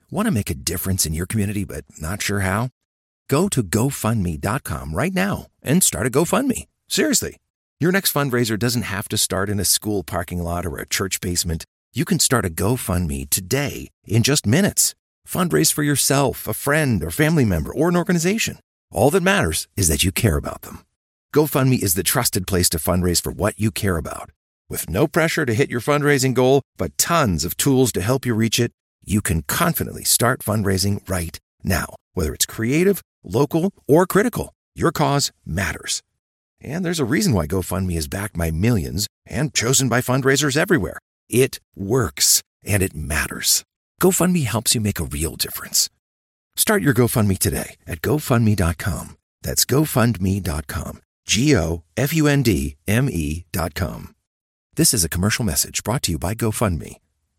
Want to make a difference in your community but not sure how? Go to GoFundMe.com right now and start a GoFundMe. Seriously. Your next fundraiser doesn't have to start in a school parking lot or a church basement. You can start a GoFundMe today in just minutes. Fundraise for yourself, a friend or family member, or an organization. All that matters is that you care about them. GoFundMe is the trusted place to fundraise for what you care about. With no pressure to hit your fundraising goal, but tons of tools to help you reach it, you can confidently start fundraising right now. Whether it's creative, local, or critical, your cause matters. And there's a reason why GoFundMe is backed by millions and chosen by fundraisers everywhere. It works, and it matters. GoFundMe helps you make a real difference. Start your GoFundMe today at GoFundMe.com. That's GoFundMe.com. GoFundMe.com. This is a commercial message brought to you by GoFundMe.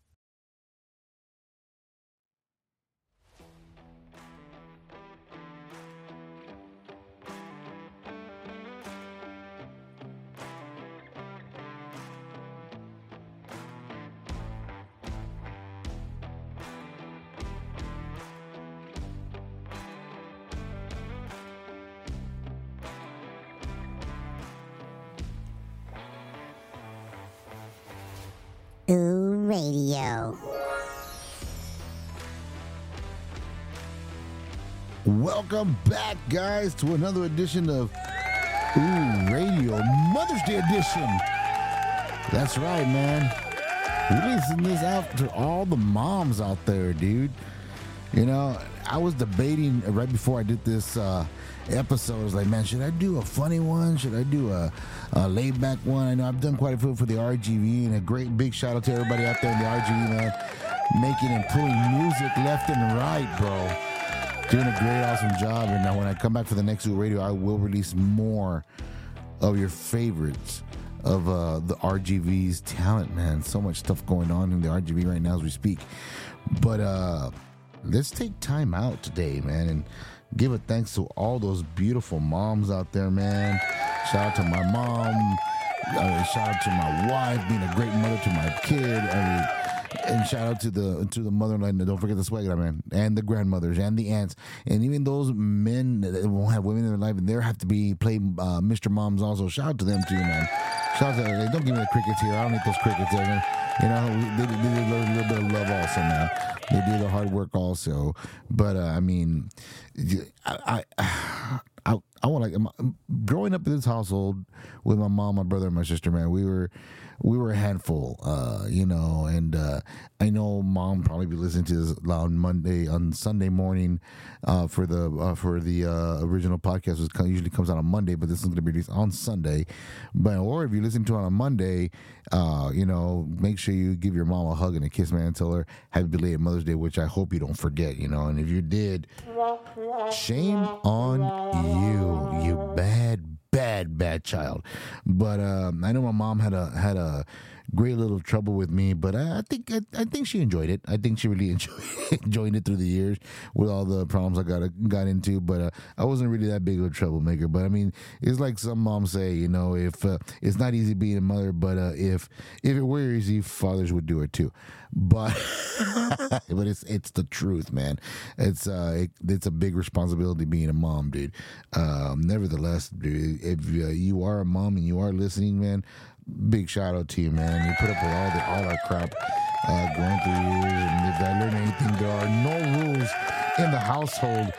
Ooh Radio. Welcome back, guys, to another edition of Ooh Radio, Mother's Day edition. That's right, man. Releasing this out to all the moms out there, dude. You know, I was debating right before I did this episode. I was like, man, should I do a funny one? Should I do a laid back one? I know I've done quite a few for the RGV, and a great big shout out to everybody out there in the RGV, man, making and pulling music left and right, bro. Doing a great, awesome job. And now when I come back for the next Ooh Radio, I will release more of your favorites of the RGV's talent, man. So much stuff going on in the RGV right now as we speak. But let's take time out today, man, and give a thanks to all those beautiful moms out there, man. Shout out to my mom. Shout out to my wife, being a great mother to my kid. And shout out to the mother-in-law. Don't forget the swagger, man, and the grandmothers and the aunts, and even those men that won't have women in their life, and they have to be playing Mr. Moms also. Shout out to them too, man. Shout out to them. Don't give me the crickets here. I don't need those crickets there, man. You know, they learn a little bit of love also, man. They do the hard work also. But I mean, I want to, growing up in this household with my mom, my brother, and my sister, man, we were a handful, you know, and I know mom probably be listening to this on Sunday morning for the original podcast, which usually comes out on Monday, but this is going to be released on Sunday. Or if you listen to it on Monday, you know, make sure you give your mom a hug and a kiss, man, and tell her happy belated Mother's Day, which I hope you don't forget, you know, and if you did, shame on you bad child. But I know my mom had a great little trouble with me, but I think she enjoyed it. I think she really enjoyed it through the years with all the problems I got into. But I wasn't really that big of a troublemaker. But I mean, it's like some moms say, you know, if it's not easy being a mother, but if it were easy, fathers would do it too. But but it's the truth, man. It's a big responsibility being a mom, dude. Nevertheless, dude, if you are a mom and you are listening, man, big shout out to you, man. You put up with all our crap going through years, and if I learned anything, there are no rules in the household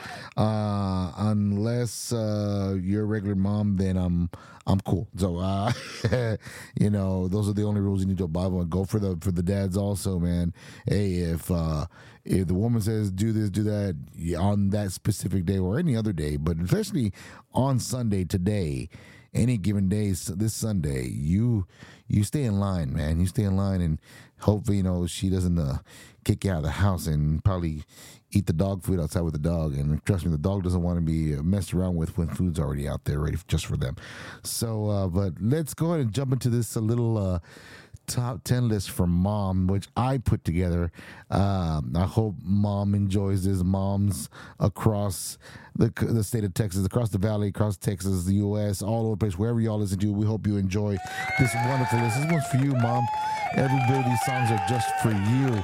unless you're a regular mom. Then I'm cool. So you know, those are the only rules you need to abide by. Go for the dads also, man. Hey, if the woman says do this, do that on that specific day or any other day, but especially on Sunday today, any given day, this Sunday, you stay in line, man. You stay in line, and hopefully, you know, she doesn't kick you out of the house and probably eat the dog food outside with the dog. And trust me, the dog doesn't want to be messed around with when food's already out there ready just for them. So, but let's go ahead and jump into this little top 10 list for mom, which I put together. I hope mom enjoys this. Moms across the state of Texas, across the valley, across Texas, the U.S., all over the place, wherever y'all listen to. We hope you enjoy this wonderful list. This one's for you, mom. Every bit of these songs are just for you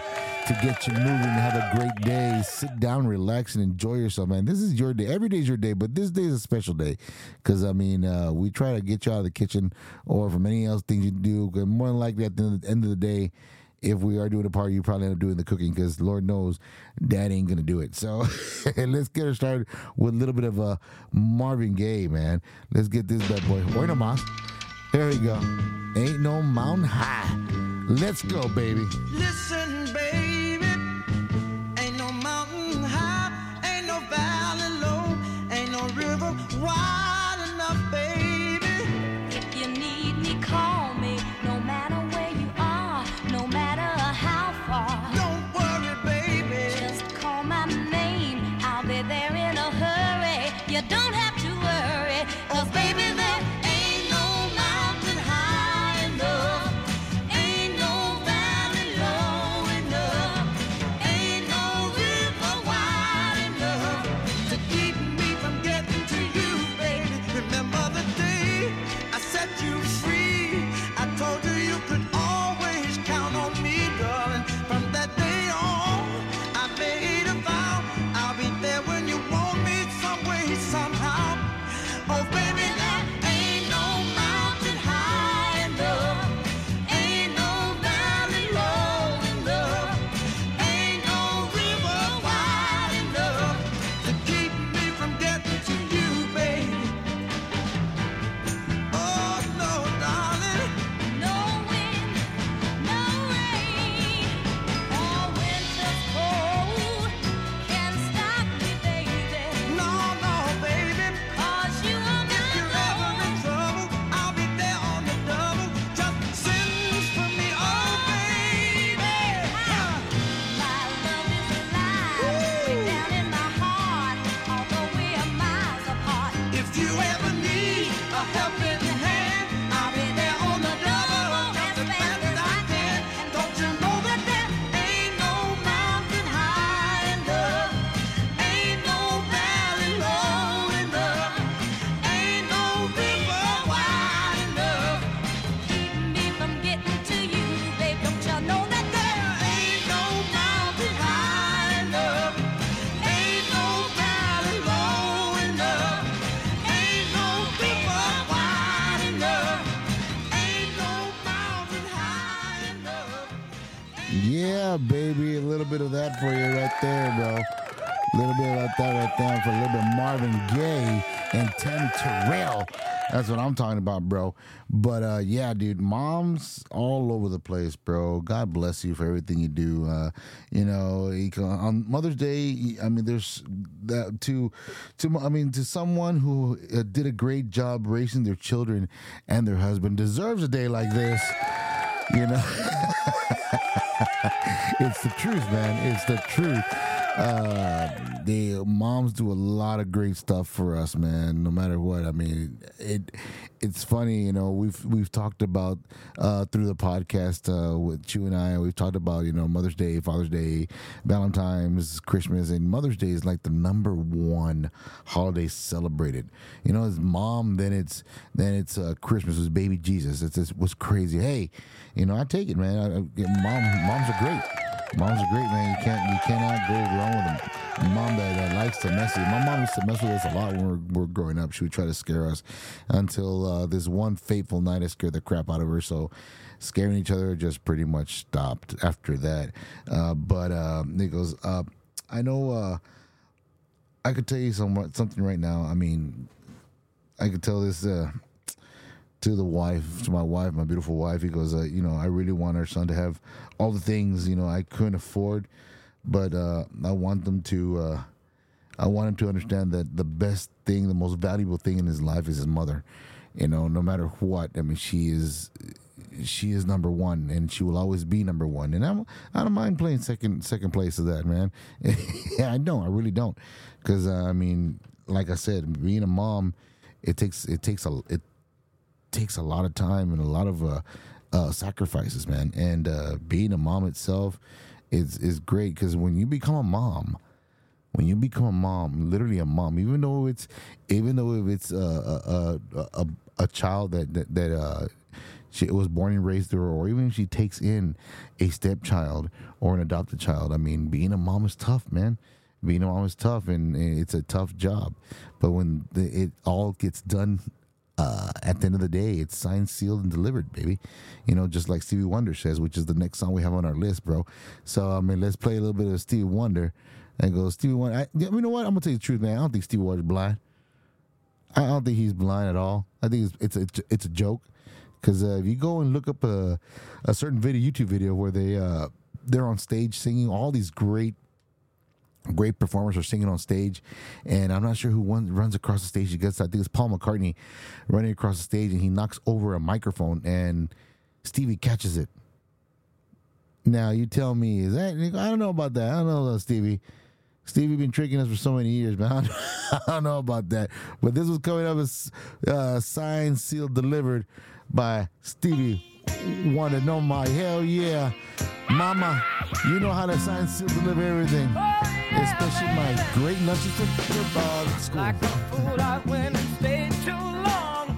to get you moving, have a great day. Sit down, relax, and enjoy yourself, man. This is your day. Every day is your day, but this day is a special day because, I mean, we try to get you out of the kitchen or from any else things you do. 'Cause more than likely, at the end of the day, if we are doing a party, you probably end up doing the cooking because Lord knows Dad ain't going to do it. So let's get her started with a little bit of a Marvin Gaye, man. Let's get this bad boy. Hoy nomás. There we go. Ain't no mountain high. Let's go, baby. Listen, baby, ain't no mountain high, ain't no valley low, ain't no river wide enough, baby. If you need me, call me, no matter where you are, no matter how far. Don't worry, baby. Just call my name, I'll be there in a hurry. You don't have to worry, 'cause baby, there ain't no mountain high enough, ain't no valley low enough, ain't no river wide enough To keep me from getting to you, baby. Remember the day I set you free. I told you you could always count on me, darling. From that day on, I made a vow I'll be there when you want me, some way, somehow. Oh, baby, there ain't no mountain high enough, ain't no valley low enough, ain't no river wide enough to keep me from getting to you, baby. Oh, no, darling. No wind, no rain, or winter's cold can stop me, baby. No, no, baby. 'Cause you are If you're ever in trouble, I'll be there on the double. Just send for me, oh, baby. my love is alive, way down in my heart, although we are miles apart. If you ever need a helping hand, I'll be there on the double, just as fast as I can. Don't you know that there ain't no mountain high enough, ain't no valley low enough, ain't no river wide enough. Keep me from getting to you, babe. Don't you know that There ain't no mountain high enough, ain't no valley low enough, ain't no river wide enough, ain't no mountain high enough. Yeah, baby. A little bit of that for you right there, bro. A little bit of that right there for a little bit of Marvin Gaye and Tammy Terrell. That's what I'm talking about, bro. But yeah, dude, moms all over the place, bro. God bless you for everything you do. You know, on Mother's Day, I mean, there's that to someone who did a great job raising their children and their husband deserves a day like this. You know. It's the truth, man. It's the truth. The moms do a lot of great stuff for us, man. No matter what. I mean, it's funny, you know. We've talked about through the podcast with Chew and I. We've talked about, you know, Mother's Day, Father's Day, Valentine's, Christmas, and Mother's Day is like the number one holiday celebrated. You know, it's mom, then it's Christmas with baby Jesus. It's what's crazy. Hey, you know, I take it, man. Moms are great. Moms are great, man. You cannot go wrong with them. A mom that likes to mess with you. My mom used to mess with us a lot when we were growing up. She would try to scare us until this one fateful night I scared the crap out of her. So scaring each other just pretty much stopped after that. But it goes, I know I could tell you something right now. I mean, I could tell this to my wife, my beautiful wife. He goes, you know, I really want our son to have all the things, you know, I couldn't afford, but I want him to understand that the best thing, the most valuable thing in his life is his mother. You know, no matter what. I mean, she is number one, and she will always be number one. And I don't mind playing second place to that, man. Yeah, I don't. I really don't, because I mean, like I said, being a mom, it takes a lot of time and a lot of sacrifices, man. And being a mom itself is great, because when you become a mom, literally a mom, even though it's a child that she was born and raised there, or even if she takes in a stepchild or an adopted child. I mean, being a mom is tough, man. Being a mom is tough, and it's a tough job. But when it all gets done, at the end of the day, it's signed, sealed, and delivered, baby. You know, just like Stevie Wonder says, which is the next song we have on our list, bro. So, I mean, let's play a little bit of Stevie Wonder. And go, Stevie Wonder. You know what? I'm going to tell you the truth, man. I don't think Stevie Wonder's blind. I don't think he's blind at all. I think it's a joke. Because if you go and look up a certain YouTube video where they're on stage singing, all these great performers are singing on stage, and I'm not sure who runs across the stage. I think it's Paul McCartney running across the stage, and he knocks over a microphone, and Stevie catches it. Now you tell me, is that? I don't know about that. I don't know about Stevie. Stevie been tricking us for so many years, man. I don't know about that. But this was coming up as signed, sealed, delivered by Stevie Wonder. No, my hell yeah, mama. You know how to sign, seal, deliver everything. Especially my great lunches to school. Like a fool, I went and stayed too long.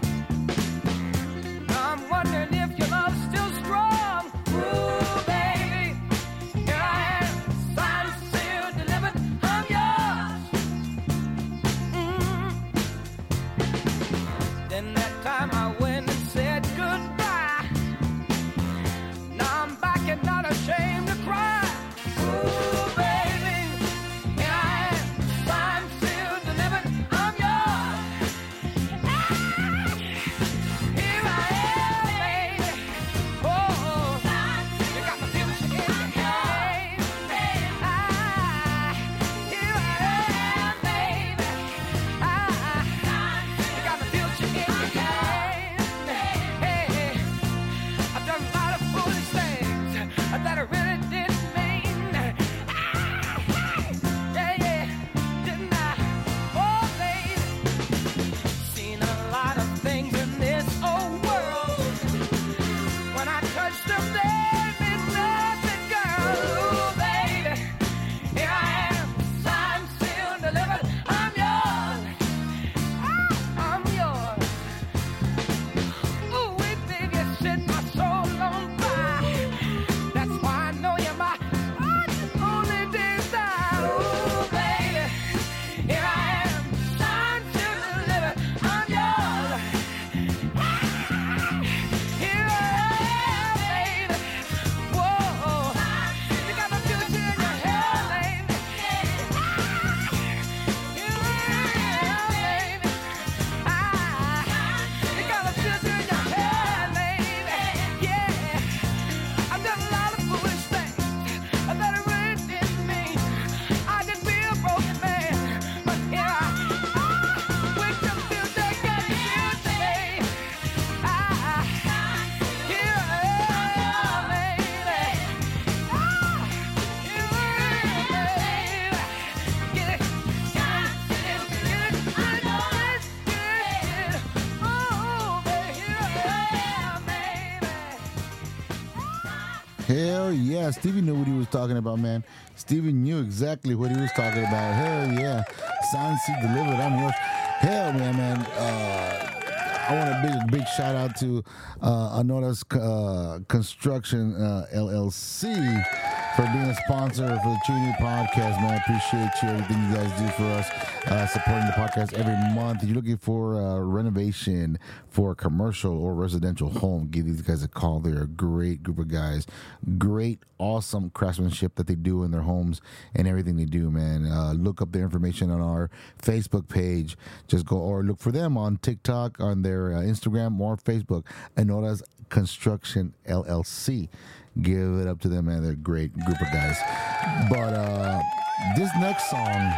I'm wondering if your love's still strong. Ooh, baby, here I am, signed, sealed, delivered, I'm yours. Then that time I went and said goodbye. Now I'm back and not ashamed to cry. Ooh, Hell yeah, Stevie knew what he was talking about, man. Stevie knew exactly what he was talking about. Hell yeah, signed, sealed, delivered. I'm yours. Hell man. I want a big shout out to Anora's Construction LLC for being a sponsor for the Chewy Podcast, man. I appreciate you, everything you guys do for us, supporting the podcast every month. If you're looking for renovation for a commercial or residential home, give these guys a call. They're a great group of guys. Great, awesome craftsmanship that they do in their homes and everything they do, man. Look up their information on our Facebook page. Just go or look for them on TikTok, on their Instagram or Facebook. Anora's Construction LLC. Give it up to them, man. They're a great group of guys. But this next song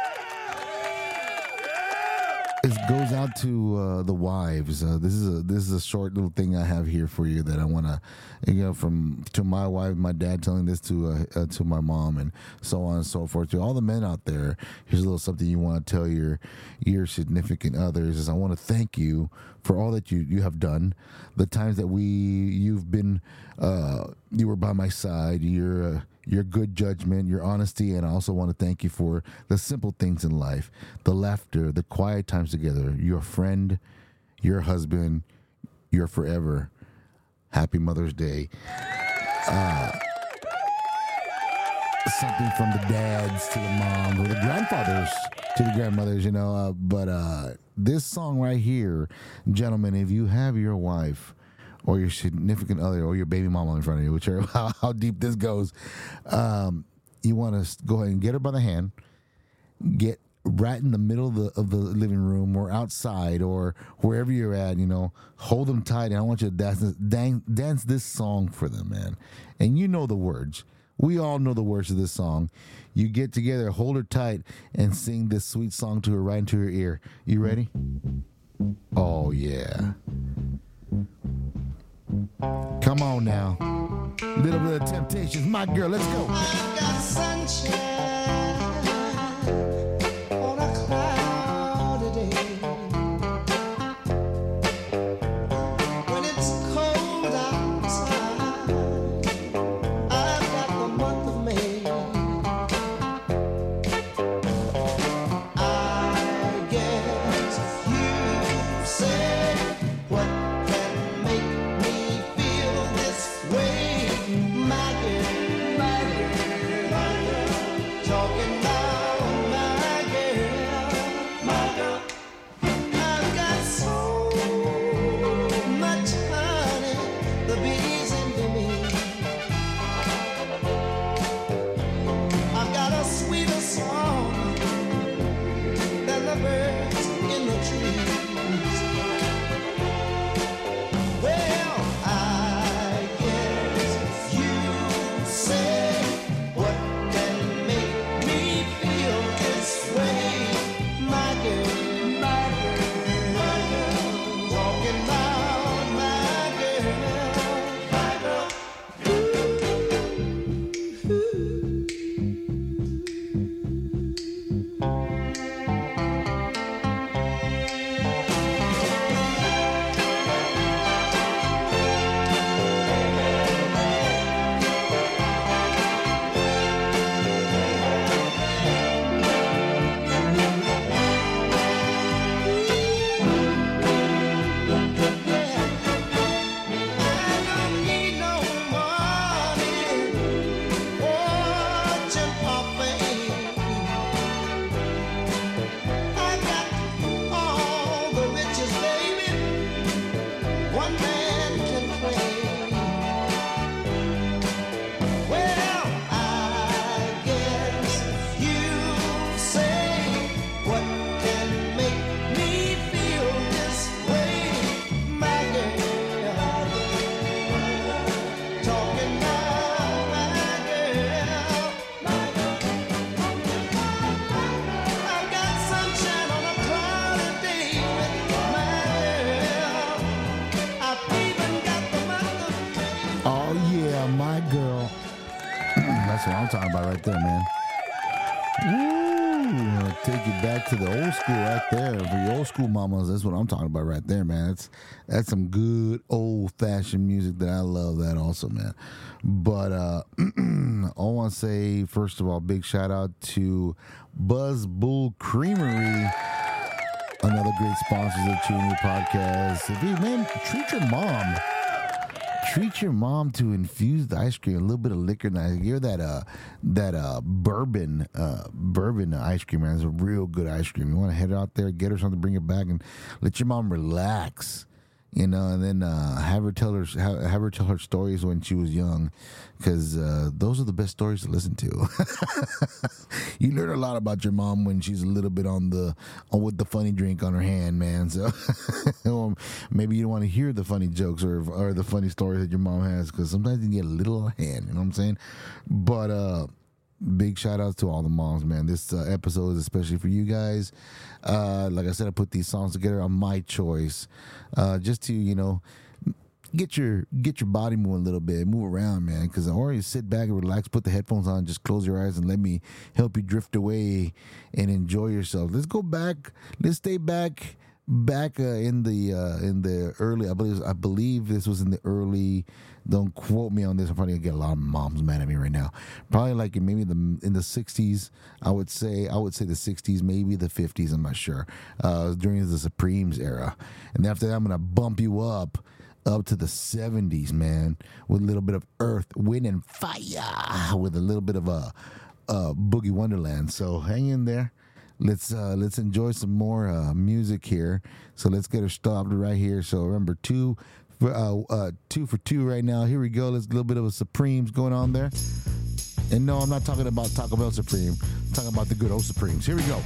goes out to the wives. This is a short little thing I have here for you that I want to, to my wife, my dad telling this to my mom, and so on and so forth. To all the men out there, here's a little something you want to tell your significant others. Is I want to thank you for all that you have done. The times that you've been, you were by my side. Your good judgment, your honesty, and I also want to thank you for the simple things in life, the laughter, the quiet times together. Your friend, your husband, your forever. Happy Mother's Day. Something from the dads to the moms, or the grandfathers to the grandmothers, but this song right here, gentlemen, if you have your wife or your significant other or your baby mama in front of you, whichever how deep this goes, you want to go ahead and get her by the hand, get right in the middle of the living room or outside or wherever you're at, hold them tight, and I want you to dance this song for them, man. And you know the words. We all know the words of this song. You get together, hold her tight, and sing this sweet song to her right into her ear. You ready? Oh, yeah. Come on now. Little bit of Temptations. My girl, let's go. I got sunshine on a cloudy day. When it's cold outside, I've got the month of May. I guess you say what can make me feel this way, my girl, my girl, my girl. Talking about my girl, my girl. I've got so much honey, the bees envy me. I've got a sweeter song than the birds in the trees. Well, I guess you say what can make me feel this way, my girl, my girl, my girl. Talking about my girl, my girl. I don't need no money, fortune or fame. I got all the riches, baby, one man can claim. Well, I guess you say what can make me feel this way, my girl. Talking about my girl, my girl. I've got sunshine on a cloudy day with my girl. I've even got the month of May. Oh, yeah, my girl. That's what I'm talking about right there, man. Woo! I'll take you back to the old school right there. For your old school mamas, that's what I'm talking about right there, man. That's some good old-fashioned music that I love that also, man. But I want to say, first of all, big shout-out to Buzz Bull Creamery, another great sponsor of the Chewing Your Podcast. Man, treat your mom. Treat your mom to infused ice cream, a little bit of liquor. Now, give her that bourbon ice cream, man. It's a real good ice cream. You want to head out there, get her something, bring it back, and let your mom relax. And then have her tell her stories when she was young, because those are the best stories to listen to. You learn a lot about your mom when she's a little bit with the funny drink on her hand, man. So or maybe you don't want to hear the funny jokes or the funny stories that your mom has, because sometimes you get a little out of hand. You know what I'm saying? But big shout outs to all the moms, man. This episode is especially for you guys. Like I said, I put these songs together on my choice, just to get your body moving a little bit, move around, man. Because or you sit back and relax, put the headphones on, just close your eyes and let me help you drift away and enjoy yourself. Let's go back. Let's stay back in the early. I believe this was in the early. Don't quote me on this. I'm probably gonna get a lot of moms mad at me right now. Probably like in the 60s. I would say the 60s, maybe the 50s. I'm not sure. During the Supremes era, and after that, I'm gonna bump you up up to the 70s, man, with a little bit of earth, wind, and fire, with a little bit of a boogie wonderland. So hang in there. Let's enjoy some more music here. So let's get her stopped right here. So remember, two for two right now. Here we go. There's a little bit of a Supremes going on there. And no, I'm not talking about Taco Bell Supreme. I'm talking about the good old Supremes. Here we go.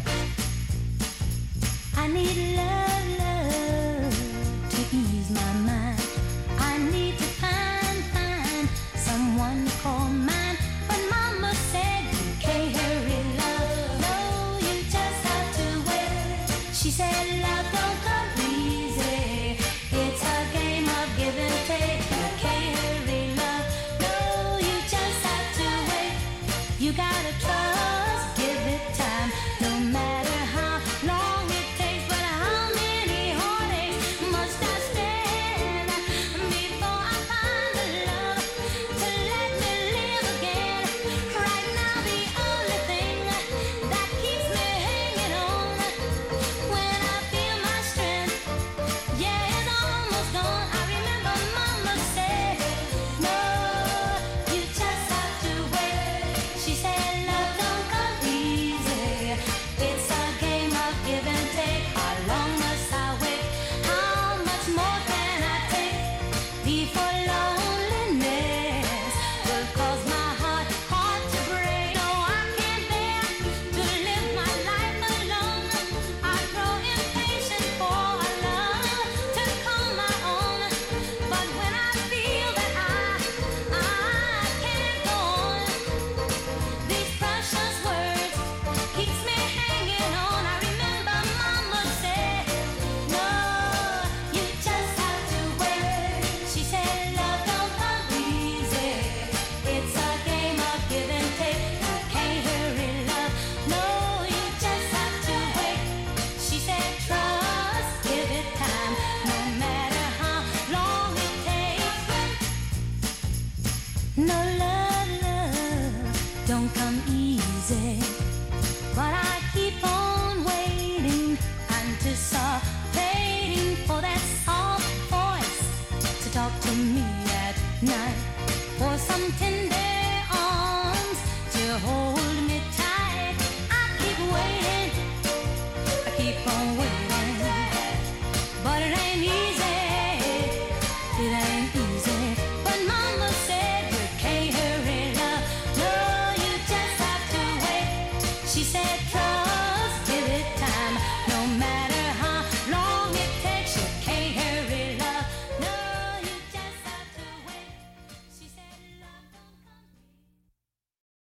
I need love to ease my mind. I need to find someone to call mine. But Mama said you can't hurry love. No, you just have to wait. She said love don't come easy. It's a game of give and take. You can't hurry love. No, you just have to wait. You gotta trust, give it time. No matter how long it takes, but how many heartaches must I stand before I find the love to let me live again? Right now, the only thing that keeps me hanging on when I feel my strength, yeah, it's almost gone. I remember Mama said, no, you just have to wait. She said, love don't come easy. It's a game of give and take. How long must I wait? How much more can I take before loneliness will cause my heart to break? No, I can't bear to live my life alone. I grow impatient for a love to call my own. But when I feel that I can't go on, these precious words keeps me hanging on. I remember Mama said, no, you just have to wait. She said love don't come easy. It's a game of give and take. You can't hurry love. No, you just have to wait. She said trust, give it time. No matter how long it takes. No love don't come easy. But I keep on waiting, anticipating for that soft voice to talk to me at night, for some tender arms to hold me tight. I keep waiting, I keep on waiting, but it ain't easy, it ain't easy. But Mama said you can't hurry love. No, you just have to wait. She said trust, give it time. No matter how long it takes, you can't hurry love. No, you just have to wait. She said love don't come easy.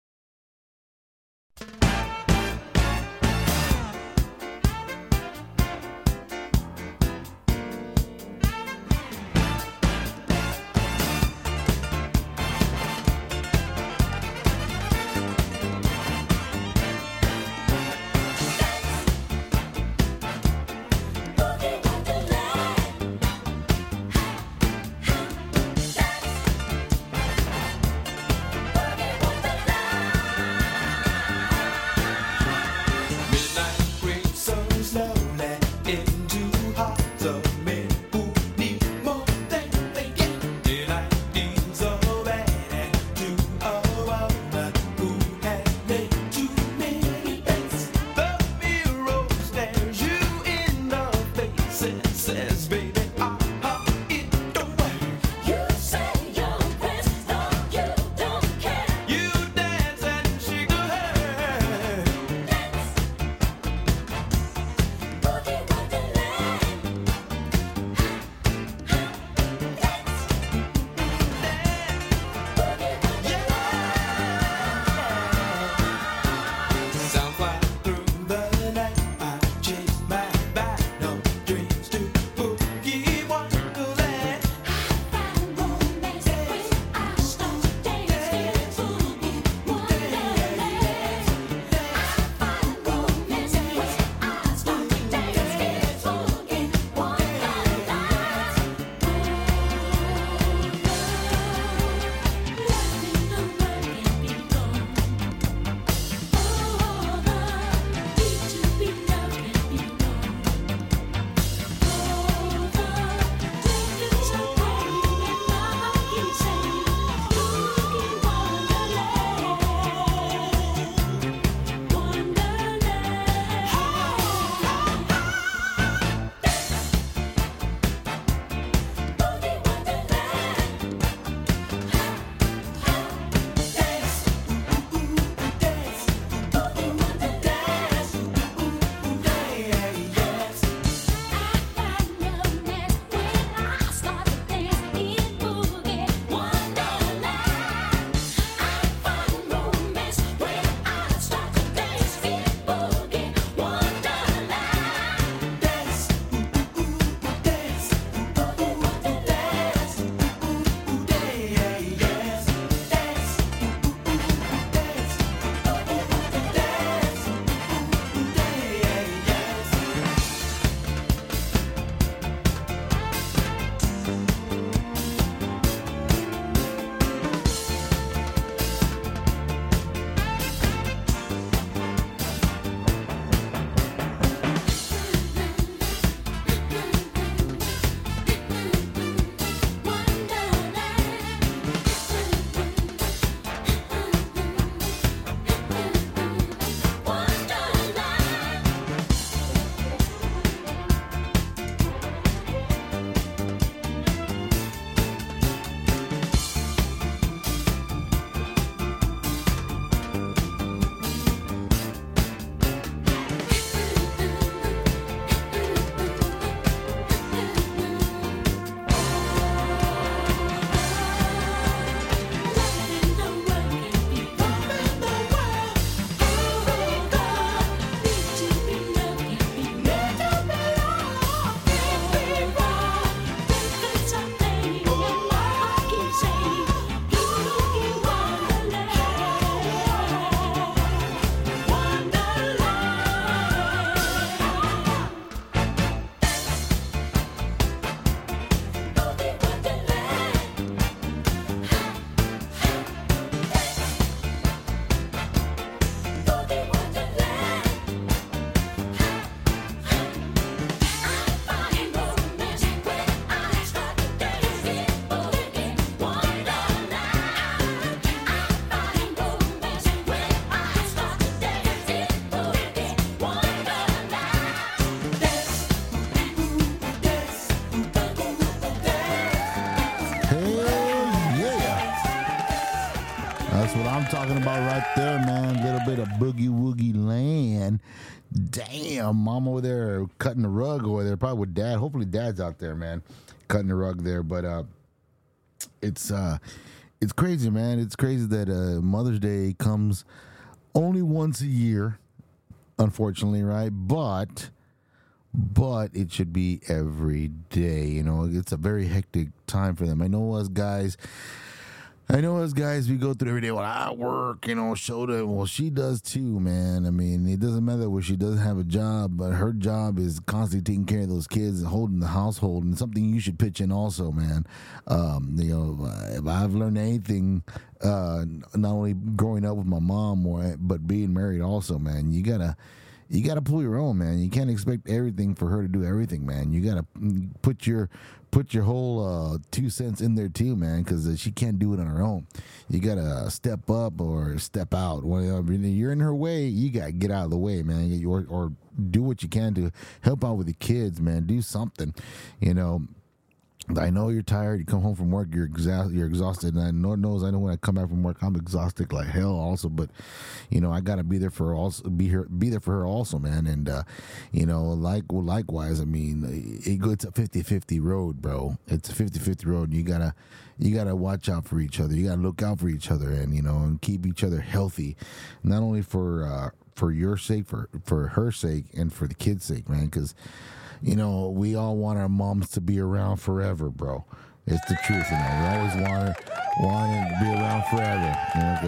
man. Damn, mom over there cutting the rug over there, probably with dad. Hopefully dad's out there, man, cutting the rug there. But it's crazy, man. It's crazy that Mother's Day comes only once a year, unfortunately, right? But it should be every day. You know, it's a very hectic time for them. I know us guys, we go through every day. Well, I work, you know, Shoda. Well, she does too, man. I mean, it doesn't matter where she doesn't have a job, but her job is constantly taking care of those kids and holding the household, and something you should pitch in also, man. You know, if I've learned anything, not only growing up with my mom, but being married also, man, you gotta pull your own, man. You can't expect everything for her to do everything, man. You gotta put your whole 2 cents in there too, man, because she can't do it on her own. You gotta step up or step out. When you're in her way, you gotta get out of the way, man, or do what you can to help out with the kids, man. Do something, you know. I know you're tired. You come home from work, you're exhausted, and Lord knows I know when I come back from work, I'm exhausted like hell also. But you know, I gotta be there for her also, be there for her also, man. And you know, likewise, I mean, it's a 50-50 road, bro. It's a 50-50 road. You gotta watch out for each other. You gotta look out for each other, and you know, and keep each other healthy, not only for your sake, for her sake, and for the kids' sake, man, because. You know, we all want our moms to be around forever, bro. It's the truth, you know. We always want her to be around forever, you know,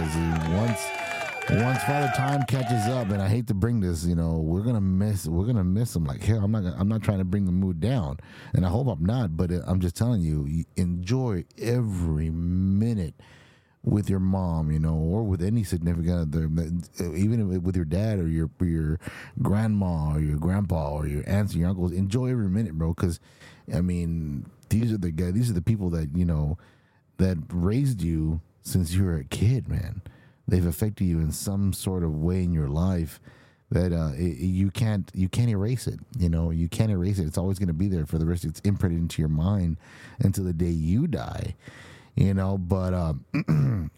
because once Father Time catches up, and I hate to bring this, you know, we're gonna miss them like hell. I'm not trying to bring the mood down, and I hope I'm not, but I'm just telling you, enjoy every minute with your mom, you know, or with any significant other, even with your dad or your grandma or your grandpa or your aunts and your uncles. Enjoy every minute, bro, because I mean, these are the people that, you know, that raised you since you were a kid, man. They've affected you in some sort of way in your life that you can't erase it. You know, you can't erase it. It's always going to be there for the rest. It's imprinted into your mind until the day you die. You know, but man,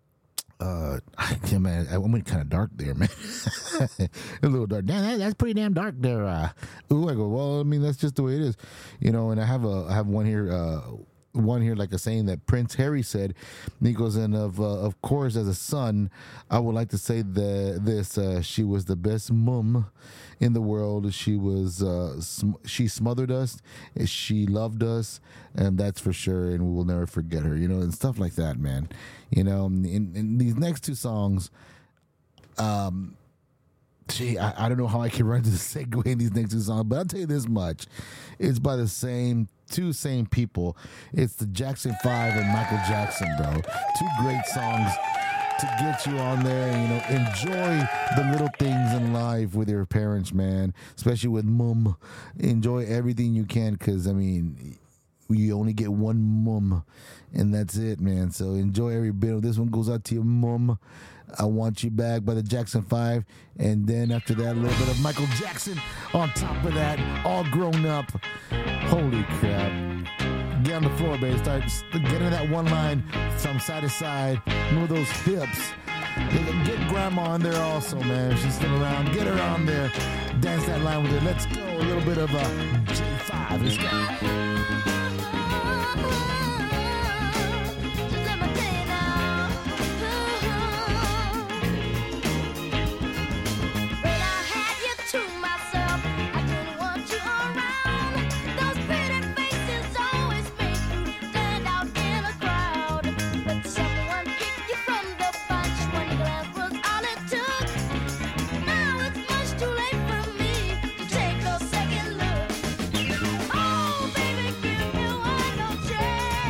I went kind of dark there, man. A little dark. Damn, that's pretty damn dark there. I go, well, I mean, that's just the way it is, you know. And I have one here, like a saying that Prince Harry said. And he goes, and of course, as a son, I would like to say this: she was the best mum in the world. She was she smothered us, she loved us, and that's for sure. And we will never forget her, you know, and stuff like that, man. You know, in these next two songs, gee, I don't know how I can run to the segue in these next two songs, but I'll tell you this much: it's by the same people. It's the Jackson 5 and Michael Jackson, bro. Two great songs to get you on there and, you know, enjoy the little things in life with your parents, man, especially with mom. Enjoy everything you can, because I mean, you only get one mom, and that's it, man. So enjoy every bit of this. One goes out to your mom. I Want You Back by the Jackson 5, and then after that, a little bit of Michael Jackson on top of that, All Grown Up. Holy crap. Get on the floor, baby. Start getting that one line from side to side. Move those hips. Get grandma on there also, man. If she's still around, get her on there. Dance that line with her. Let's go. A little bit of J5. Let's go. Take a second look. Oh, baby, give me one more chance.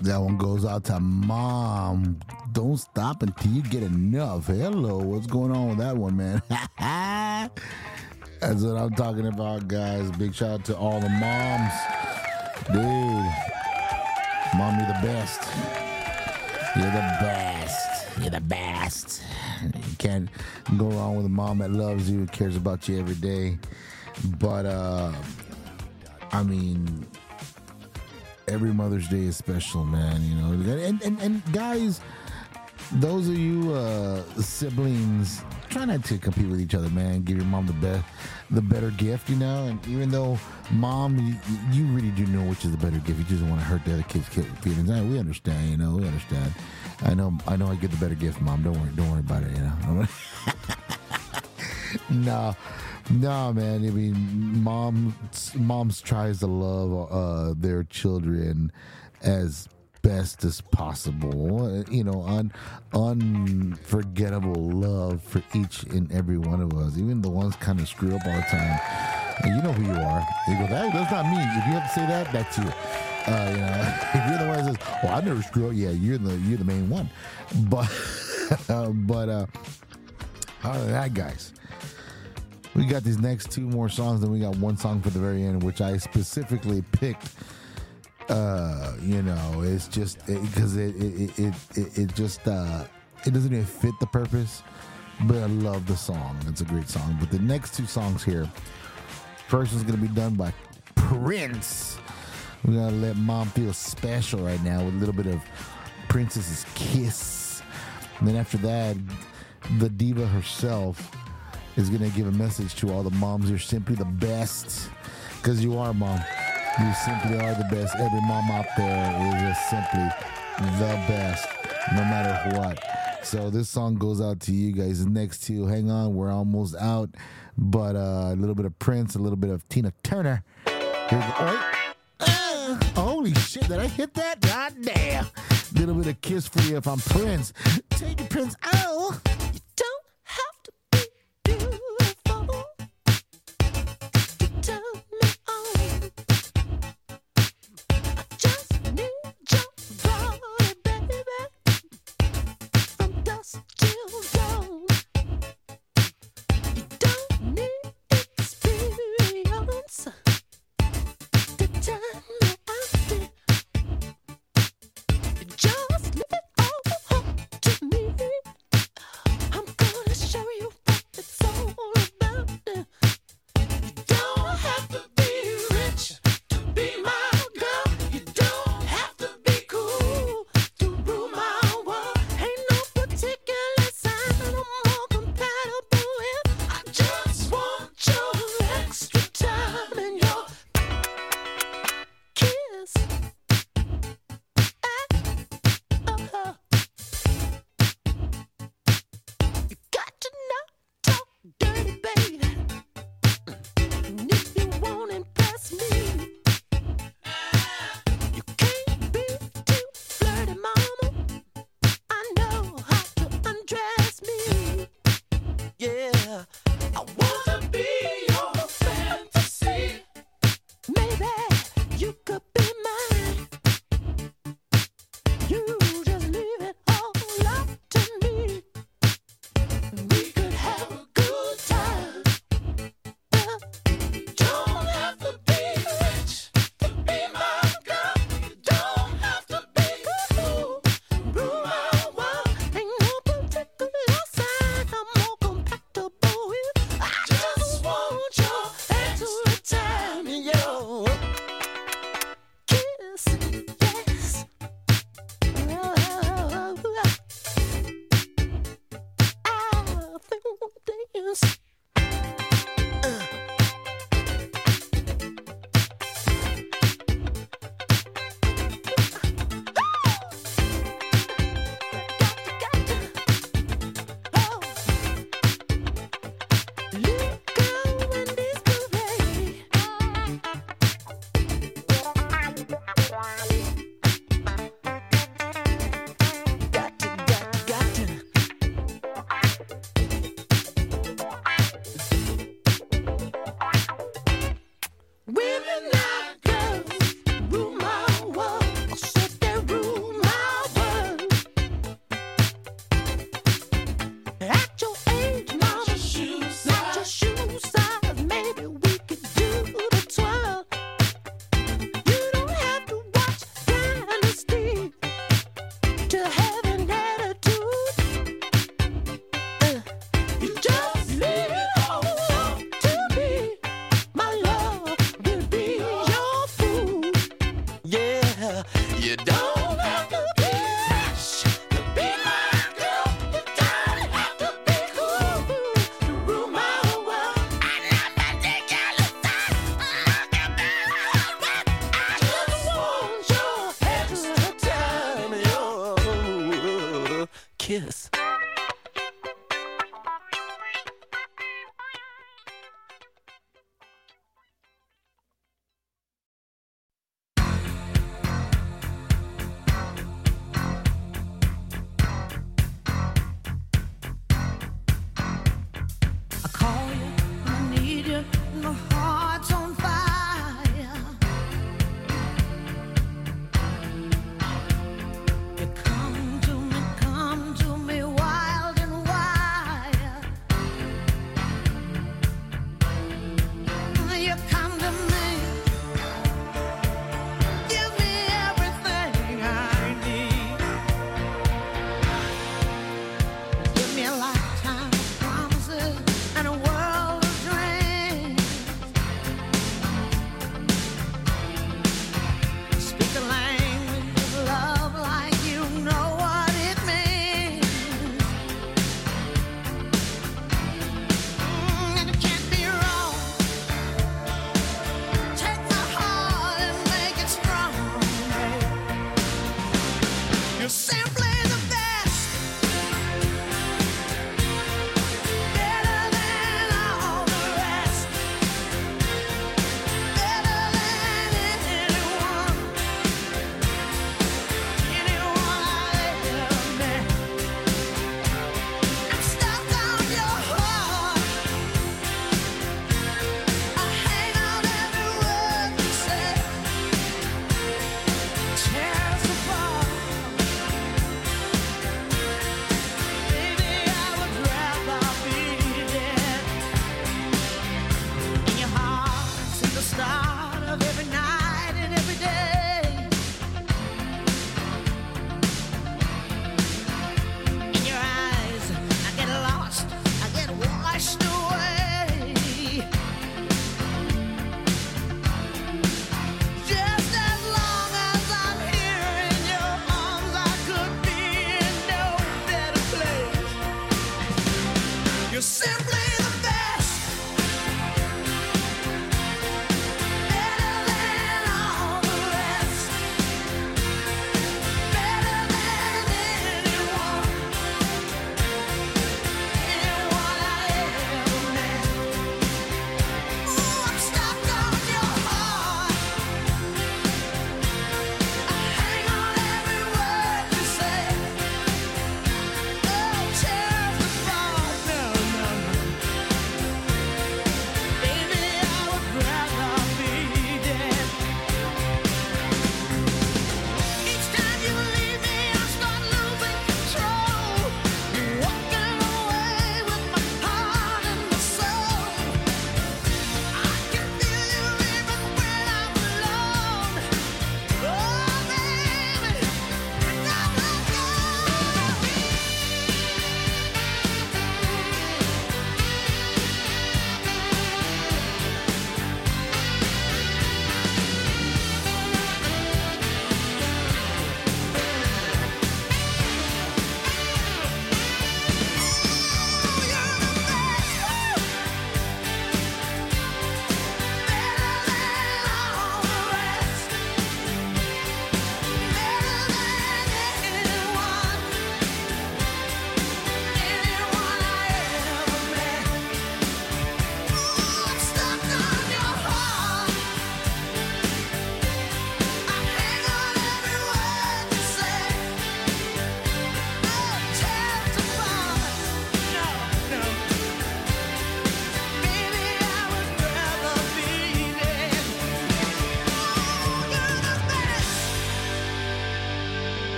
That one goes out to Mom. Don't stop until you get enough. Hello, what's going on with that one, man? That's what I'm talking about, guys. Big shout out to all the moms. Dude, Mom, you're the best. You're the best. You're the best. You can't go wrong with a mom that loves you, cares about you every day. But, I mean, every Mother's Day is special, man. You know, and guys, those of you siblings, try not to compete with each other, man. Give your mom the better gift, you know. And even though Mom, you really do know which is the better gift. You just don't want to hurt the other kids' feelings. We understand, you know. We understand. I know. I get the better gift, Mom. Don't worry about it, you know. No, man. I mean, moms tries to love their children as best as possible. You know, unforgettable love for each and every one of us, even the ones kind of screw up all the time. And you know who you are. You go, hey, that's not me. If you have to say that, that's you. You know, if you're the one that says, "Oh, I never screw up," yeah, you're the main one. But other than that, guys, we got these next two more songs, then we got one song for the very end, which I specifically picked. You know, it's just because it just it doesn't even fit the purpose, but I love the song. It's a great song. But the next two songs here, first one's gonna be done by Prince. We're gonna let Mom feel special right now with a little bit of Princess's Kiss. And then after that, the diva herself is gonna give a message to all the moms. You're simply the best, because you are, Mom. You simply are the best. Every mom out there is just simply the best, no matter what. So this song goes out to you guys. The next two, hang on, we're almost out. But a little bit of Prince, a little bit of Tina Turner. Here we go. Holy shit, did I hit that? God damn. A little bit of Kiss for you if I'm Prince. Take it, Prince. Oh. You don't have to be beautiful to turn me on. I just need your body, baby, from dusk till dawn. You don't need experience to turn me on. You just leave it all up to me.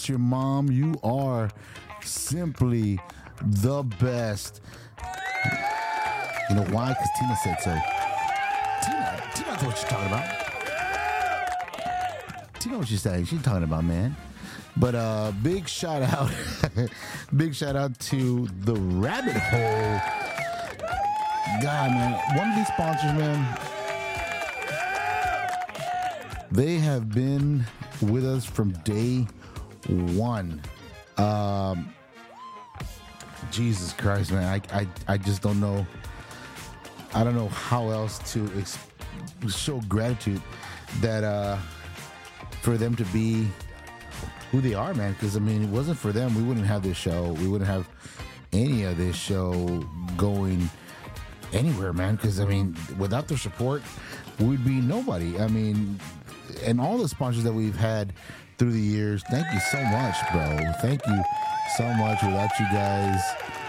miss your mom. You are simply the best. You know why? Because Tina said so. Tina knows what she's talking about. Tina knows what she's saying. She's talking about, man. But big shout out. Big shout out to the Rabbit Hole. God, man. One of these sponsors, man, they have been with us from day one. Jesus Christ, man. I just don't know. I don't know how else to show gratitude that for them to be who they are, man. Because, I mean, it wasn't for them, we wouldn't have this show. We wouldn't have any of this show going anywhere, man. Because, I mean, without their support, we'd be nobody. I mean, and all the sponsors that we've had through the years, thank you so much, bro. Thank you so much. Without you guys,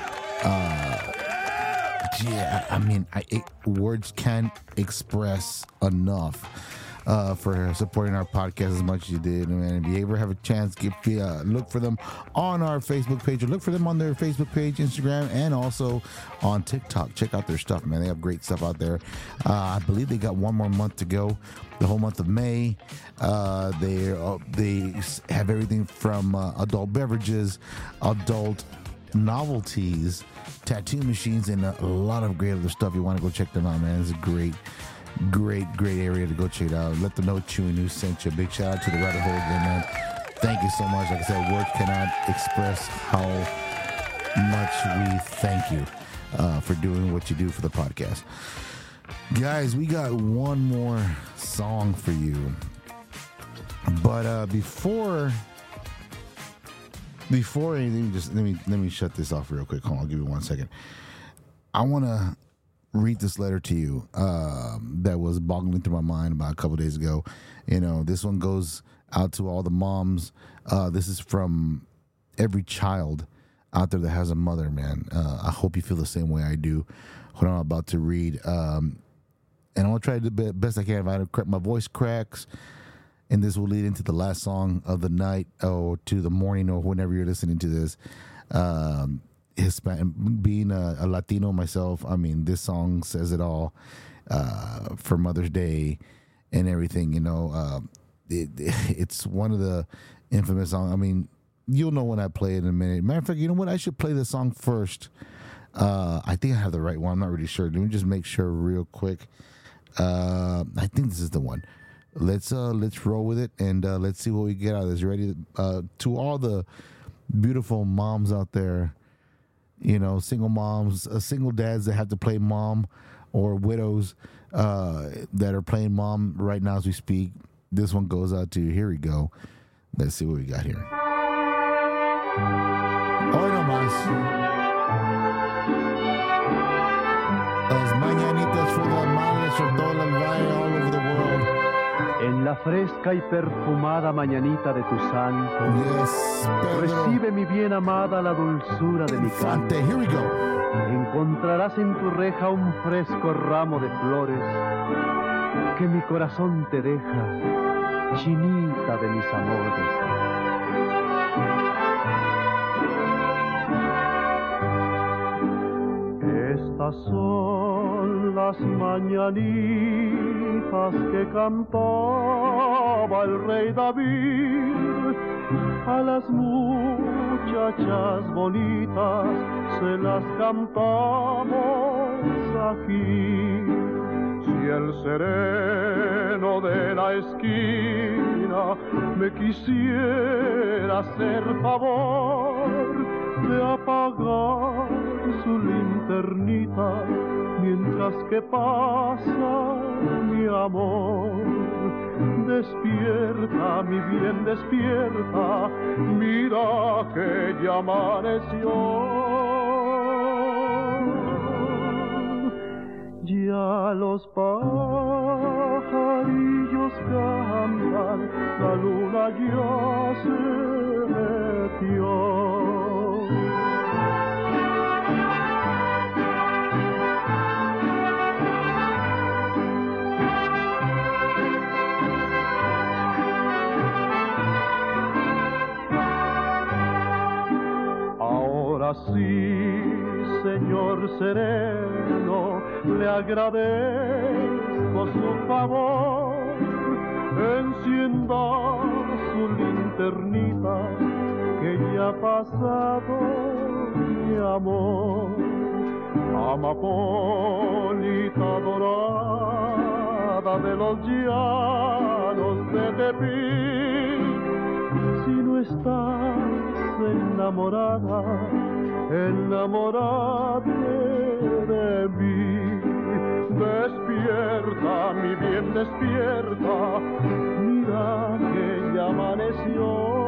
yeah, I mean, words can't express enough for supporting our podcast as much as you did, man. If you ever have a chance, look for them on our Facebook page, or look for them on their Facebook page, Instagram, and also on TikTok. Check out their stuff, man. They have great stuff out there. I believe they got one more month to go, the whole month of May. They have everything from adult beverages, adult novelties, tattoo machines, and a lot of great other stuff. You want to go check them out, man. It's a great area to go check it out. Let them know Chewy News sent you. Big shout out to the Rabbit Hole again, man. Thank you so much. Like I said, words cannot express how much we thank you for doing what you do for the podcast. Guys, we got one more song for you. But before anything, just let me shut this off real quick. Hold on, I'll give you 1 second. I want to read this letter to you that was boggling through my mind about a couple days ago. You know, this one goes out to all the moms. This is from every child out there that has a mother, man. I hope you feel the same way I do. What I'm about to read. And I want to try to do the best I can. If my voice cracks, and this will lead into the last song of the night, or to the morning, or whenever you're listening to this. Hispanic, being a Latino myself, I mean, this song says it all for Mother's Day and everything. You know, it's one of the infamous songs. I mean, you'll know when I play it in a minute. Matter of fact, you know what? I should play the song first. I think I have the right one. I'm not really sure. Let me just make sure real quick. I think this is the one. Let's roll with it, and let's see what we get out of this. You ready? To all the beautiful moms out there, you know, single moms, single dads that have to play mom, or widows that are playing mom right now as we speak. This one goes out to you. Here we go. Let's see what we got here. Hoy nomás. Las mañanitas for the madres from todo el valle, all over the world. En la fresca y perfumada mañanita de tu santo, Yes, Pedro recibe mi bien amada la dulzura de mi canto. Infante. Here we go. Encontrarás en tu reja un fresco ramo de flores que mi corazón te deja, chinita de mis amores. Estas son las mañanitas que cantaba el rey David. A las muchachas bonitas se las cantamos aquí. Si el sereno de la esquina me quisiera hacer favor de apagar su linternita mientras que pasa mi amor. Despierta, mi bien, despierta, mira que ya amaneció. Ya los pajarillos cantan, la luna ya se metió. Así, Señor sereno, le agradezco su favor. Encienda su linternita, que ya ha pasado mi amor. Amapolita dorada de los llanos de Tepic, si no estás enamorada, enamórate de mí. Despierta, mi bien, despierta, mira que ya amaneció.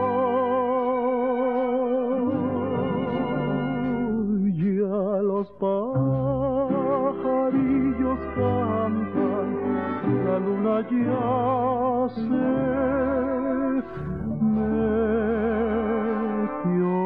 Ya los pajarillos cantan, la luna ya se metió.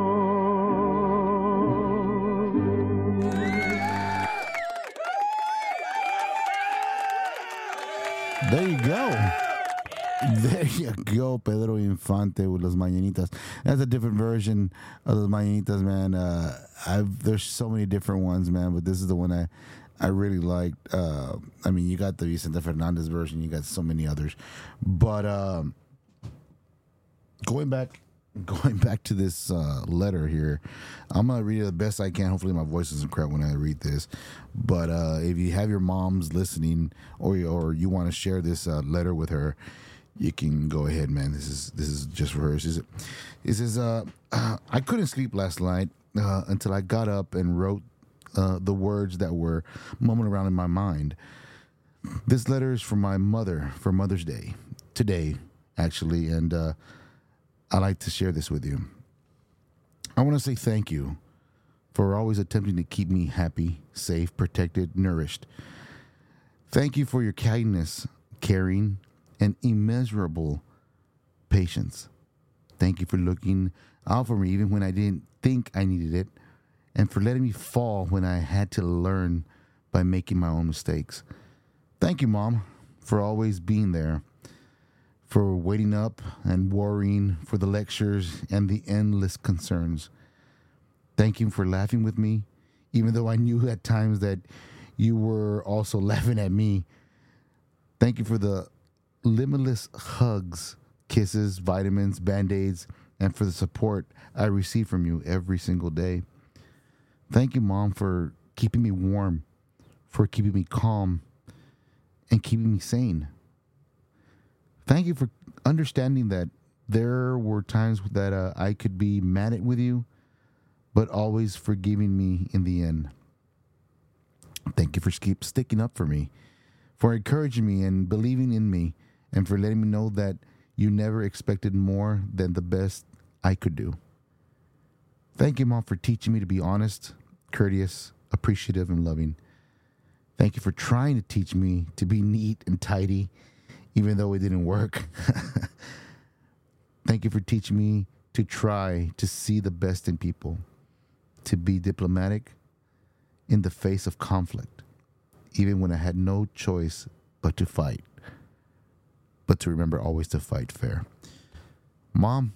There you go. There you go, Pedro Infante with Los Mañanitas. That's a different version of Los Mañanitas, man. There's so many different ones, man, but this is the one I really liked. I mean, you got the Vicente Fernandez version. You got so many others. But going back to this letter here, I'm going to read it the best I can. Hopefully my voice doesn't crack when I read this. But if you have your moms listening or you want to share this letter with her, you can go ahead, man. This is just for her. It says, I couldn't sleep last night until I got up and wrote the words that were mumbling around in my mind. This letter is from my mother for Mother's Day, today, actually, and I'd like to share this with you. I want to say thank you for always attempting to keep me happy, safe, protected, nourished. Thank you for your kindness, caring, and immeasurable patience. Thank you for looking out for me even when I didn't think I needed it, and for letting me fall when I had to learn by making my own mistakes. Thank you, Mom, for always being there, for waiting up and worrying, for the lectures and the endless concerns. Thank you for laughing with me, even though I knew at times that you were also laughing at me. Thank you for the limitless hugs, kisses, vitamins, Band-Aids, and for the support I receive from you every single day. Thank you, Mom, for keeping me warm, for keeping me calm, and keeping me sane. Thank you for understanding that there were times that I could be mad at with you, but always forgiving me in the end. Thank you for sticking up for me, for encouraging me and believing in me, and for letting me know that you never expected more than the best I could do. Thank you, Mom, for teaching me to be honest, courteous, appreciative, and loving. Thank you for trying to teach me to be neat and tidy, even though it didn't work. Thank you for teaching me to try to see the best in people, to be diplomatic in the face of conflict, even when I had no choice but to fight, but to remember always to fight fair. Mom,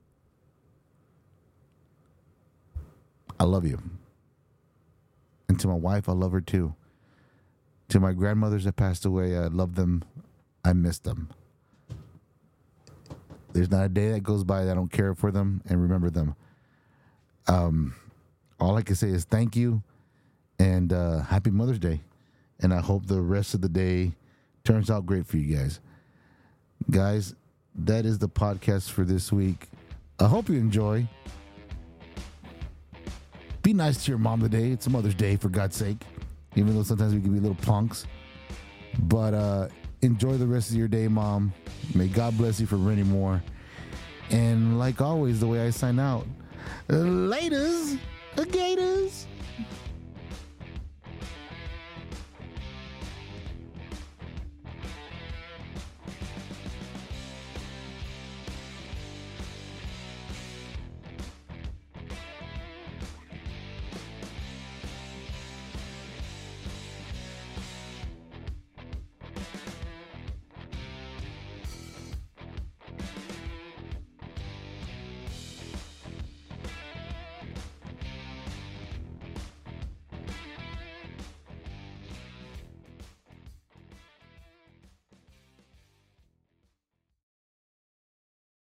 I love you. And to my wife, I love her too. To my grandmothers that passed away, I love them. I miss them. There's not a day that goes by that I don't care for them and remember them. All I can say is thank you and happy Mother's Day. And I hope the rest of the day turns out great for you guys. Guys, that is the podcast for this week. I hope you enjoy. Be nice to your mom today. It's Mother's Day, for God's sake. Even though sometimes we can be little punks. But enjoy the rest of your day, Mom. May God bless you for many more. And like always, the way I sign out, laters, gators.